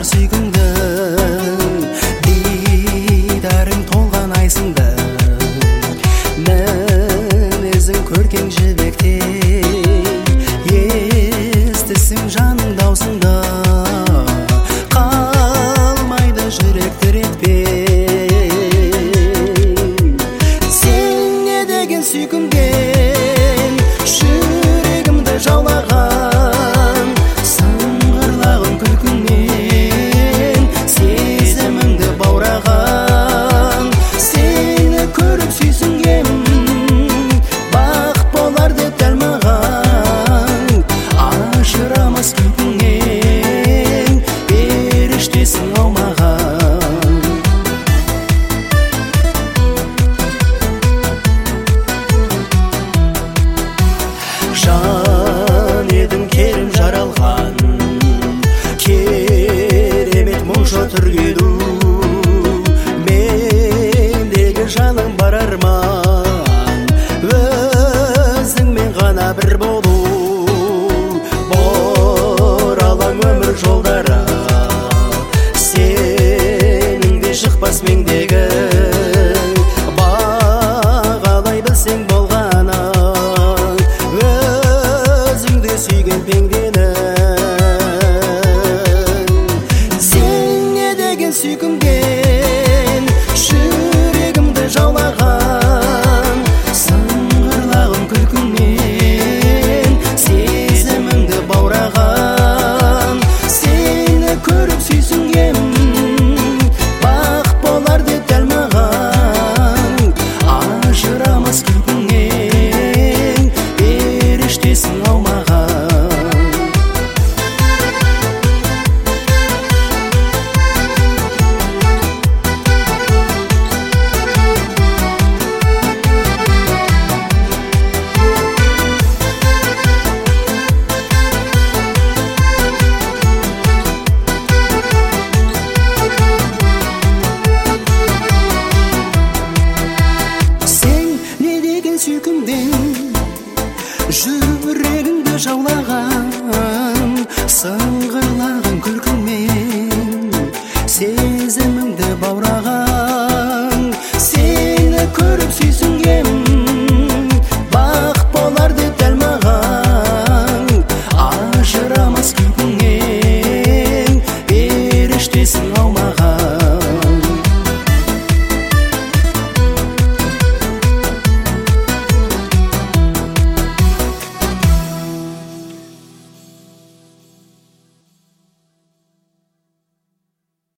сүйгіңдің дидарың толған айсыңды мінезің көркем жібектей естісің жаның даусыңда қалмайды жүрек тіретпей сен не деген сүйкімден жүрегімді жаулаған сыңғырлаған күлкіңмен сезіміңді баураған сені көріп сүйсінгем бақыт болар деп дәл маған ажырамас күлкіңнен періштесің ау маған жан едің керім жаралған керемет мұңшы түргеду мендегі жаның бар арман өзіңмен ғана бір болу бұралаң өмір жолдары сенің де шықпас меңдегі бағалай білсең болғаны өзіңді сүйген пенденің сен не деген сүйкімден жүрегімді жаулаған сыңғырлаған күлкіңмен сезіміңді баураған сені көріп сүйсінген